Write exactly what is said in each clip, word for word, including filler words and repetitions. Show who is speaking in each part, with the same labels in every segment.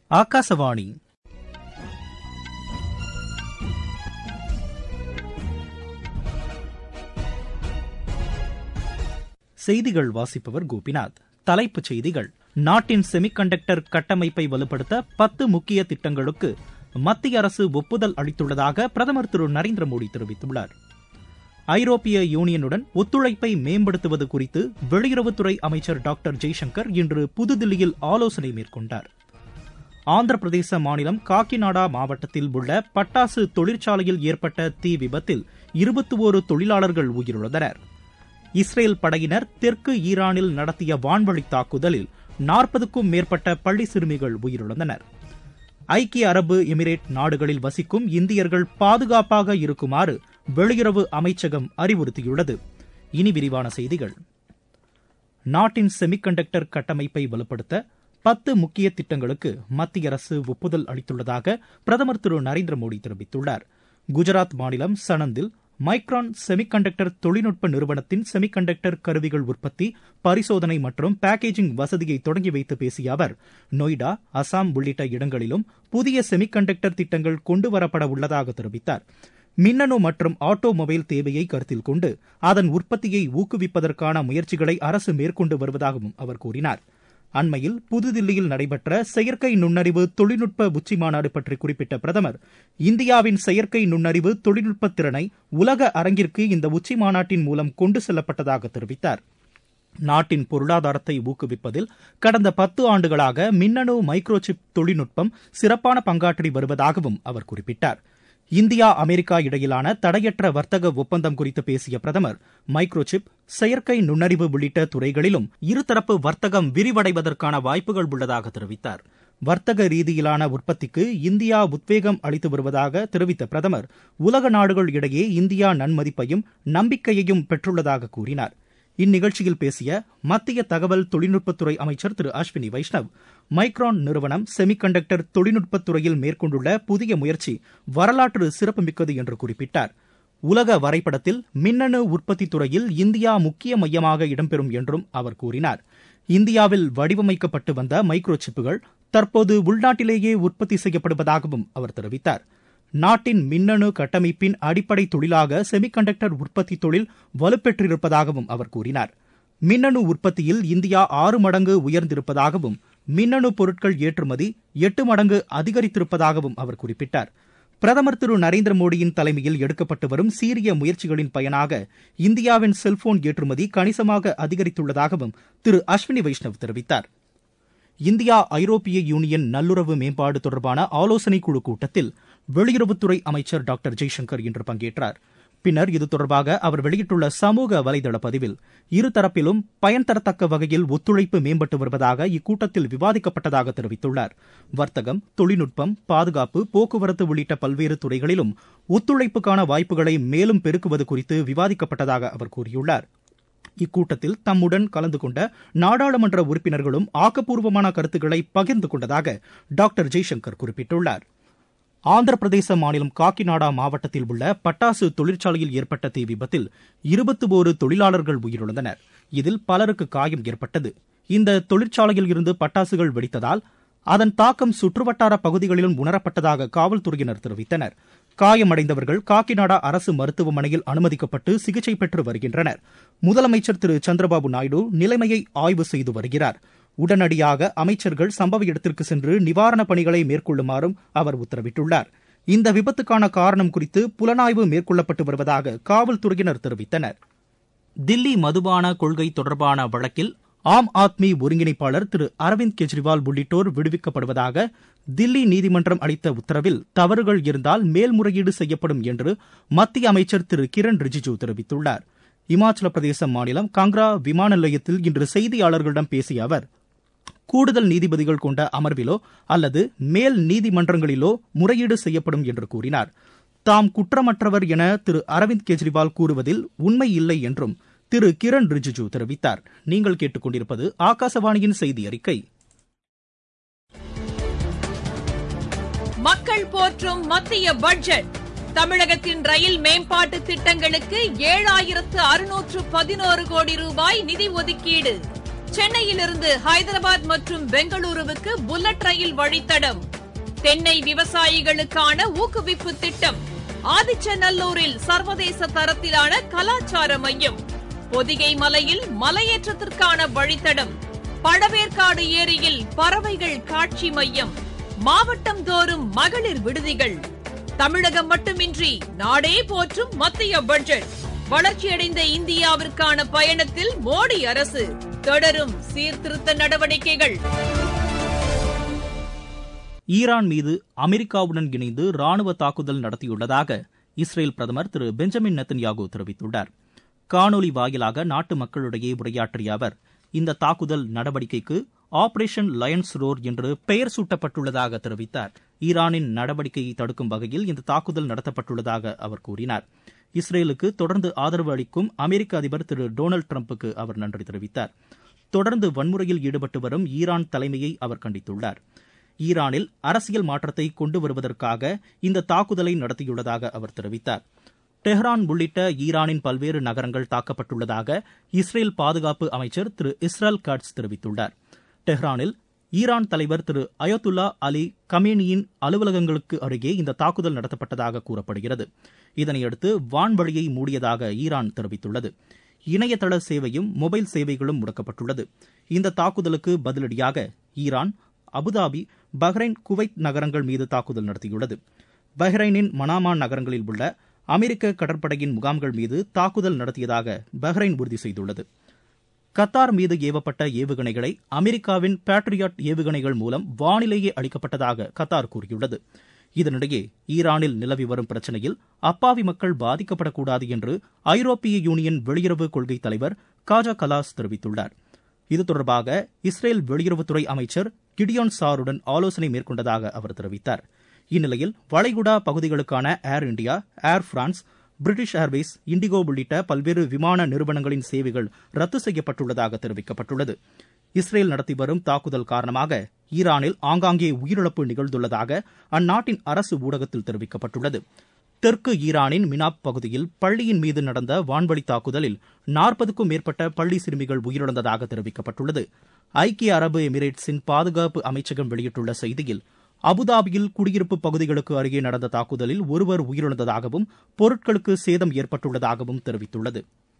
Speaker 1: ஆகாசவாணி. செய்திகள் வாசிப்பவர் கோபிநாத். தலைப்புச் செய்திகள். நாட்டின் செமிகண்டக்டர் கட்டமைப்பை வலுப்படுத்த பத்து முக்கிய திட்டங்களுக்கு மத்திய அரசு ஒப்புதல் அளித்துள்ளதாக பிரதமர் திரு நரேந்திர மோடி தெரிவித்துள்ளார். ஐரோப்பிய யூனியனுடன் ஒத்துழைப்பை மேம்படுத்துவது குறித்து வெளியுறவுத்துறை அமைச்சர் டாக்டர் ஜெய்சங்கர் இன்று புதுதில்லியில் ஆலோசனை மேற்கொண்டார். ஆந்திர பிரதேச மாநிலம் காக்கிநாடா மாவட்டத்தில் உள்ள பட்டாசு தொழிற்சாலையில் ஏற்பட்ட தீ விபத்தில் இருபத்தி ஓரு தொழிலாளர்கள் உயிரிழந்தனர். இஸ்ரேல் படையினர் தெற்கு ஈரானில் நடத்திய வான்வழி தாக்குதலில் நாற்பதுக்கும் மேற்பட்ட பள்ளி சிறுமிகள் உயிரிழந்தனர். ஐக்கிய அரபு எமிரேட் நாடுகளில் வசிக்கும் இந்தியர்கள் பாதுகாப்பாக இருக்குமாறு வெளியுறவு அமைச்சகம் அறிவுறுத்தியுள்ளது. இனி விரிவான செய்திகள். நாட்டின் செமிகண்டக்டர் கட்டமைப்பை வலுப்படுத்த பத்து முக்கிய திட்டங்களுக்கு மத்திய அரசு ஒப்புதல் அளித்துள்ளதாக பிரதமர் திரு நரேந்திர மோடி தெரிவித்துள்ளார். குஜராத் மாநிலம் சனந்தில் மைக்ரான் செமிகண்டக்டர் தொழில்நுட்ப நிறுவனத்தின் செமிகண்டக்டர் கருவிகள் உற்பத்தி, பரிசோதனை மற்றும் பேக்கேஜிங் வசதியை தொடங்கி வைத்து பேசிய அவர், நொய்டா, அசாம் உள்ளிட்ட இடங்களிலும் புதிய செமிகண்டக்டர் திட்டங்கள் கொண்டுவரப்பட உள்ளதாக தெரிவித்தார். மின்னணு மற்றும் ஆட்டோமொபைல் தேவையை கருத்தில் கொண்டு அதன் உற்பத்தியை ஊக்குவிப்பதற்கான முயற்சிகளை அரசு மேற்கொண்டு வருவதாகவும் அவர் கூறினார். அண்மையில் புதுதில்லியில் நடைபெற்ற செயற்கை நுண்ணறிவு தொழில்நுட்ப உச்சிமாநாடு பற்றி குறிப்பிட்ட பிரதமர், இந்தியாவின் செயற்கை நுண்ணறிவு தொழில்நுட்ப திறனை உலக அரங்கிற்கு இந்த உச்சிமாநாட்டின் மூலம் கொண்டு செல்லப்பட்டதாக தெரிவித்தார். நாட்டின் பொருளாதாரத்தை ஊக்குவிப்பதில் கடந்த பத்து ஆண்டுகளாக மின்னணு மைக்ரோசிப் தொழில்நுட்பம் சிறப்பான பங்காற்றி வருவதாகவும் அவர் குறிப்பிட்டார். இந்தியா அமெரிக்கா இடையிலான தடையற்ற வர்த்தக ஒப்பந்தம் குறித்து பேசிய பிரதமர், மைக்ரோசிப், செயற்கை நுண்ணறிவு உள்ளிட்ட துறைகளிலும் இருதரப்பு வர்த்தகம் விரிவடைவதற்கான வாய்ப்புகள் உள்ளதாக தெரிவித்தார். வர்த்தக ரீதியிலான உற்பத்திக்கு இந்தியா உத்வேகம் அளித்து வருவதாக தெரிவித்த பிரதமர், உலக நாடுகள் இடையே இந்தியா நன்மதிப்பையும் நம்பிக்கையையும் பெற்றுள்ளதாக கூறினார். இந்நிகழ்ச்சியில் பேசிய மத்திய தகவல் தொழில்நுட்பத்துறை அமைச்சர் திரு அஸ்வினி வைஷ்ணவ், மைக்ரான் நிறுவனம் செமிகண்டக்டர் தொழில்நுட்பத்துறையில் மேற்கொண்டுள்ள புதிய முயற்சி வரலாற்று சிறப்புமிக்கது என்று குறிப்பிட்டார். உலக வரைபடத்தில் மின்னணு உற்பத்தி துறையில் இந்தியா முக்கிய மையமாக இடம்பெறும் என்றும் அவர் கூறினார். இந்தியாவில் வடிவமைக்கப்பட்டு வந்த மைக்ரோசிப்புகள் தற்போது உள்நாட்டிலேயே உற்பத்தி செய்யப்படுவதாகவும் அவர் தெரிவித்தார். நாட்டின் மின்னணு கட்டமைப்பின் அடிப்படை தொழிலாக செமிகண்டக்டர் உற்பத்தி தொழில் வலுப்பெற்றிருப்பதாகவும் அவர் கூறினார். மின்னணு உற்பத்தியில் இந்தியா ஆறு மடங்கு உயர்ந்திருப்பதாகவும் மின்னணு பொருட்கள் ஏற்றுமதி எட்டு மடங்கு அதிகரித்திருப்பதாகவும் அவர் குறிப்பிட்டார். பிரதமர் திரு நரேந்திர மோடியின் தலைமையில் எடுக்கப்பட்டு வரும் சீரிய முயற்சிகளின் பயனாக இந்தியாவின் செல்போன் ஏற்றுமதி கணிசமாக அதிகரித்துள்ளதாகவும் திரு அஸ்வினி வைஷ்ணவ் தெரிவித்தார். இந்தியா ஐரோப்பிய யூனியன் நல்லுறவு மேம்பாடு தொடர்பான ஆலோசனைக் குழு கூட்டத்தில் வெளியுறவுத்துறை அமைச்சர் டாக்டர் ஜெய்சங்கர் இன்று பங்கேற்றார். பின்னர் இது தொடர்பாக அவர் வெளியிட்டுள்ள சமூக வலைதள பதிவில், இருதரப்பிலும் பயன் தரத்தக்க வகையில் ஒத்துழைப்பு மேம்பட்டு வருவதாக இக்கூட்டத்தில் விவாதிக்கப்பட்டதாக தெரிவித்துள்ளார். வர்த்தகம், தொழில்நுட்பம், பாதுகாப்பு, போக்குவரத்து உள்ளிட்ட பல்வேறு துறைகளிலும் ஒத்துழைப்புக்கான வாய்ப்புகளை மேலும் பெருக்குவது குறித்து விவாதிக்கப்பட்டதாக அவர் கூறியுள்ளார். இக்கூட்டத்தில் தம்முடன் கலந்து கொண்ட நாடாளுமன்ற உறுப்பினர்களும் ஆக்கப்பூர்வமான கருத்துக்களை பகிர்ந்து கொண்டதாக டாக்டர் ஜெய்சங்கர் குறிப்பிட்டுள்ளார். ஆந்திர பிரதேச மாநிலம் காக்கிநாடா மாவட்டத்தில் உள்ள பட்டாசு தொழிற்சாலையில் ஏற்பட்ட தீ விபத்தில் இருபத்தி ஓரு தொழிலாளர்கள் உயிரிழந்தனர். இதில் பலருக்கு காயம் ஏற்பட்டது. இந்த தொழிற்சாலையில் இருந்து பட்டாசுகள் வெடித்ததால் அதன் தாக்கம் சுற்றுவட்டார பகுதிகளிலும் உணரப்பட்டதாக காவல்துறையினர் தெரிவித்தனர். காயமடைந்தவர்கள் காக்கிநாடா அரசு மருத்துவமனையில் அனுமதிக்கப்பட்டு சிகிச்சை பெற்று வருகின்றனர். முதலமைச்சர் திரு சந்திரபாபு நாயுடு நிலைமையை ஆய்வு செய்து வருகிறார். உடனடியாக அமைச்சர்கள் சம்பவ இடத்திற்கு சென்று நிவாரணப் பணிகளை மேற்கொள்ளுமாறும் அவர் உத்தரவிட்டுள்ளார். இந்த விபத்துக்கான காரணம் குறித்து புலனாய்வு மேற்கொள்ளப்பட்டு வருவதாக காவல்துறையினர் தெரிவித்தனர். தில்லி மதுபான கொள்கை தொடர்பான வழக்கில் ஆம் ஆத்மி ஒருங்கிணைப்பாளர் திரு அரவிந்த் கெஜ்ரிவால் உள்ளிட்டோர் விடுவிக்கப்படுவதாக தில்லி நீதிமன்றம் அளித்த உத்தரவில் தவறுகள் இருந்தால் மேல்முறையீடு செய்யப்படும் என்று மத்திய அமைச்சர் திரு கிரண் ரிஜிஜூ தெரிவித்துள்ளார். இமாச்சல பிரதேச மாநிலம் காங்க்ரா விமான நிலையத்தில் இன்று செய்தியாளர்களிடம் பேசிய அவர், கூடுதல் நீதிபதிகள் கொண்ட அமர்விலோ அல்லது மேல் நீதிமன்றங்களிலோ முறையீடு செய்யப்படும் என்று கூறினார். தாம் குற்றமற்றவர் என திரு அரவிந்த் கெஜ்ரிவால் கூறுவதில் உண்மை இல்லை என்றும் திரு கிரண் ரிஜிஜூ தெரிவித்தார். நீங்கள் கேட்டுக்கொண்டிருப்பது ஆகாசவாணியின் செய்தி அறிக்கை.
Speaker 2: மக்கள் போற்றும் மத்திய பட்ஜெட். தமிழகத்தின் ரயில் மேம்பாட்டு திட்டங்களுக்கு ஏழாயிரத்து அறுநூற்று பதினோரு கோடி ரூபாய் நிதி ஒதுக்கீடு. சென்னையிலிருந்து ஹைதராபாத் மற்றும் பெங்களூருவுக்கு புல்லட் ரயில் வழித்தடம். தென்னை விவசாயிகளுக்கான ஊக்குவிப்பு திட்டம். ஆதிச்சநல்லூரில் சர்வதேச தரத்திலான கலாச்சார மையம். பொதிகை மலையில் மலையேற்றத்திற்கான வழித்தடம். பழவேற்காடு ஏரியில் பறவைகள் காட்சி மையம். மாவட்டம் தோறும் மகளிர் விடுதிகள். தமிழகம் மட்டுமின்றி நாடே போற்றும் மத்திய பட்ஜெட். வளர்ச்சியடைந்த இந்தியாவிற்கான பயணத்தில் மோடி அரசு. தொடரும் சீர்திருத்த நடவடிக்கைகள்.
Speaker 1: ஈரான் மீது அமெரிக்காவுடன் இணைந்து ராணுவ தாக்குதல் நடத்தியுள்ளதாக இஸ்ரேல் பிரதமர் திரு பெஞ்சமின் நெத்தன்யாகு தெரிவித்துள்ளார். காணொலி வாயிலாக நாட்டு மக்களிடையே உரையாற்றிய அவர், இந்த தாக்குதல் நடவடிக்கைக்கு ஆபரேஷன் லயன்ஸ் ரோர் என்று பெயர் சூட்டப்பட்டுள்ளதாக தெரிவித்தார். ஈரானின் நடவடிக்கையை தடுக்கும் வகையில் இந்த தாக்குதல் நடத்தப்பட்டுள்ளதாக அவர் கூறினார். இஸ்ரேலுக்கு தொடர்ந்து ஆதரவு அளிக்கும் அமெரிக்க அதிபர் திரு டொனால்டு டிரம்புக்கு அவர் நன்றி தெரிவித்தார். தொடர்ந்து வன்முறையில் ஈடுபட்டு வரும் ஈரான் தலைமையை அவர் கண்டித்துள்ளார். ஈரானில் அரசியல் மாற்றத்தை கொண்டு வருவதற்காக இந்த தாக்குதலை நடத்தியுள்ளதாக அவர் தெரிவித்தார். டெஹ்ரான் உள்ளிட்ட ஈரானின் பல்வேறு நகரங்கள் தாக்கப்பட்டுள்ளதாக இஸ்ரேல் பாதுகாப்பு அமைச்சர் திரு இஸ்ரால் காட்ஸ் தெரிவித்துள்ளார். டெஹ்ரானில் ஈரான் தலைவர் திரு அயத்துல்லா அலி கமேனியின் அலுவலகங்களுக்கு அருகே இந்த தாக்குதல் நடத்தப்பட்டதாக கூறப்படுகிறது. இதனையடுத்து வான்வழியை மூடியதாக ஈரான் தெரிவித்துள்ளது. இணையதள சேவையும் மொபைல் சேவைகளும் முடக்கப்பட்டுள்ளது. இந்த தாக்குதலுக்கு பதிலடியாக ஈரான் அபுதாபி, பஹ்ரைன், குவைத் நகரங்கள் மீது தாக்குதல் நடத்தியுள்ளது. பஹ்ரைனின் மனாமா நகரங்களில் உள்ள அமெரிக்க கடற்படையின் முகாம்கள் மீது தாக்குதல் நடத்தியதாக பஹ்ரைன் உறுதி செய்துள்ளது. கத்தார் மீது ஏவப்பட்ட ஏவுகணைகளை அமெரிக்காவின் பேட்ரியாட் ஏவுகணைகள் மூலம் வானிலேயே அளிக்கப்பட்டதாக கத்தார் கூறியுள்ளது. இதனிடையே ஈரானில் நிலவி வரும் பிரச்சினையில் அப்பாவி மக்கள் பாதிக்கப்படக்கூடாது என்று ஐரோப்பிய யூனியன் வெளியுறவு கொள்கை தலைவர் காஜா கலாஸ் தெரிவித்துள்ளார். இது தொடர்பாக இஸ்ரேல் வெளியுறவுத்துறை அமைச்சர் கிடியோன் சாருடன் ஆலோசனை மேற்கொண்டதாக அவர் தெரிவித்தார். இந்நிலையில் வளைகுடா பகுதிகளுக்கான Air India, Air France, British Airways, IndiGo உள்ளிட்ட பல்வேறு விமான நிறுவனங்களின் சேவைகள் ரத்து செய்யப்பட்டுள்ளதாக தெரிவிக்கப்பட்டுள்ளது. இஸ்ரேல் நடத்தி வரும் தாக்குதல் காரணமாக ஈரானில் ஆங்காங்கே உயிரிழப்பு நிகழ்ந்துள்ளதாக அந்நாட்டின் அரசு ஊடகத்தில் தெரிவிக்கப்பட்டுள்ளது. தெற்கு ஈரானின் மினாப் பகுதியில் பள்ளியின் மீது நடந்த வான்வழி தாக்குதலில் நாற்பதுக்கும் மேற்பட்ட பள்ளி சிறுமிகள் உயிரிழந்ததாக தெரிவிக்கப்பட்டுள்ளது. ஐக்கிய அரபு எமிரேட்ஸின் பாதுகாப்பு அமைச்சகம் வெளியிட்டுள்ள செய்தியில், அபுதாபியில் குடியிருப்பு பகுதிகளுக்கு அருகே நடந்த தாக்குதலில் ஒருவர் உயிரிழந்ததாகவும் பொருட்களுக்கு சேதம் ஏற்பட்டுள்ளதாகவும் தெரிவித்துள்ளது.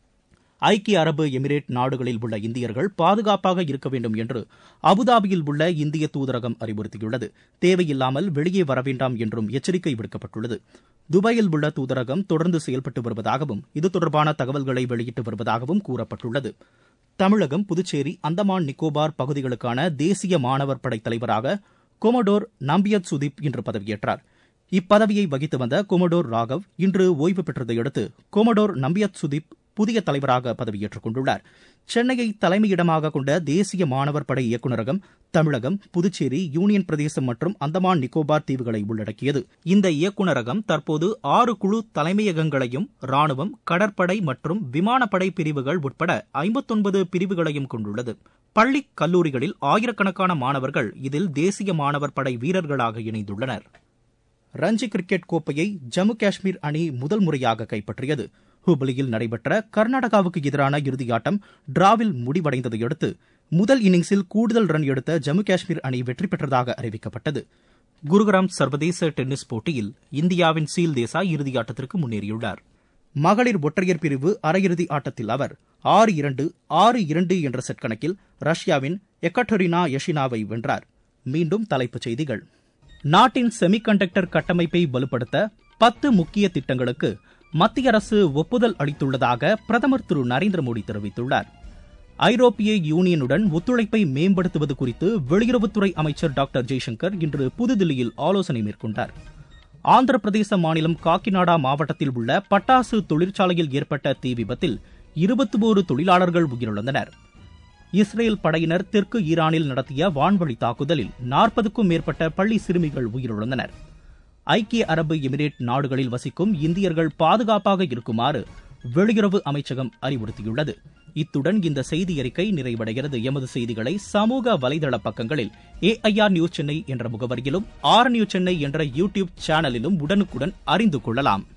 Speaker 1: ஐக்கிய அரபு எமிரேட் நாடுகளில் உள்ள இந்தியர்கள் பாதுகாப்பாக இருக்க வேண்டும் என்று அபுதாபியில் உள்ள இந்திய தூதரகம் அறிவுறுத்தியுள்ளது. தேவையில்லாமல் வெளியே வர வேண்டாம் என்றும் எச்சரிக்கை விடுக்கப்பட்டுள்ளது. துபாயில் உள்ள தூதரகம் தொடர்ந்து செயல்பட்டு வருவதாகவும் இது தொடர்பான தகவல்களை வெளியிட்டு வருவதாகவும் கூறப்பட்டுள்ளது. தமிழகம், புதுச்சேரி, அந்தமான் நிக்கோபார் பகுதிகளுக்கான தேசிய மாணவர் படை தலைவராக கொமடோர் நம்பியத் சுதீப் இன்று பதவியேற்றார். இப்பதவியை வகித்து வந்த கொமடோர் ராகவ் இன்று ஓய்வு பெற்றதையடுத்து கொமடோர் நம்பியத் சுதீப் புதிய தலைவராக பதவியேற்றுக் கொண்டுள்ளார். சென்னையை தலைமையிடமாக கொண்ட தேசிய மாணவர் படை இயக்குநரகம் தமிழகம், புதுச்சேரி, யூனியன் பிரதேசம் மற்றும் அந்தமான் நிக்கோபார் தீவுகளை உள்ளடக்கியது. இந்த இயக்குநரகம் தற்போது ஆறு குழு தலைமையகங்களையும் ராணுவம், கடற்படை மற்றும் விமானப்படை பிரிவுகள் உட்பட ஐம்பத்தொன்பது பிரிவுகளையும் கொண்டுள்ளது. பள்ளி, கல்லூரிகளில் ஆயிரக்கணக்கான மாணவர்கள் இதில் தேசிய மாணவர் படை வீரர்களாக இணைந்துள்ளனர். ரஞ்சி கிரிக்கெட் கோப்பையை ஜம்மு காஷ்மீர் அணி முதல் முறையாக கைப்பற்றியது. ஹுப்ளியில் நடைபெற்ற கர்நாடகாவுக்கு எதிரான இறுதியாட்டம் டிராவில் முடிவடைந்ததையடுத்து முதல் இன்னிங்ஸில் கூடுதல் ரன் எடுத்த ஜம்மு காஷ்மீர் அணி வெற்றி பெற்றதாக அறிவிக்கப்பட்டது. குருகிராம் சர்வதேச டென்னிஸ் போட்டியில் இந்தியாவின் சீல் தேசாய் இறுதியாட்டத்திற்கு முன்னேறியுள்ளார். மகளிர் ஒற்றையர் பிரிவு அரையிறுதி ஆட்டத்தில் அவர் ஆறு இரண்டு, ஆறு இரண்டு என்ற செட் கணக்கில் ரஷ்யாவின் எக்கட்டெரினா யஷினாவை வென்றார். மீண்டும் தலைப்புச் செய்திகள். நாட்டின் செமிகண்டக்டர் கட்டமைப்பை வலுப்படுத்த பத்து முக்கிய திட்டங்களுக்கு மத்திய அரசு ஒப்புதல் அளித்துள்ளதாக பிரதமர் திரு நரேந்திர மோடி தெரிவித்துள்ளார். ஐரோப்பிய யூனியனுடன் ஒத்துழைப்பை மேம்படுத்துவது குறித்து வெளியுறவுத்துறை அமைச்சர் டாக்டர் ஜெய்சங்கர் இன்று புதுதில்லியில் ஆலோசனை மேற்கொண்டார். ஆந்திர பிரதேச மாநிலம் காக்கிநாடா மாவட்டத்தில் உள்ள பட்டாசு தொழிற்சாலையில் ஏற்பட்ட தீ விபத்தில் இருபத்தி ஓரு தொழிலாளர்கள் உயிரிழந்தனர். இஸ்ரேல் படையினர் தெற்கு ஈரானில் நடத்திய வான்வழி தாக்குதலில் நாற்பதுக்கும் மேற்பட்ட பள்ளி சிறுமிகள் உயிரிழந்தனர். ஐக்கிய அரபு எமிரேட் நாடுகளில் வசிக்கும் இந்தியர்கள் பாதுகாப்பாக இருக்குமாறு வெளியுறவு அமைச்சகம் அறிவுறுத்தியுள்ளது. இத்துடன் இந்த செய்தி அறிக்கை நிறைவடைகிறது. எமது செய்திகளை சமூக வலைதள பக்கங்களில் ஏஐஆர் நியூஸ் சென்னை என்ற முகவரியிலும், ஆர் நியூஸ் சென்னை என்ற யூடியூப் சேனலிலும் உடனுக்குடன் அறிந்து கொள்ளலாம்.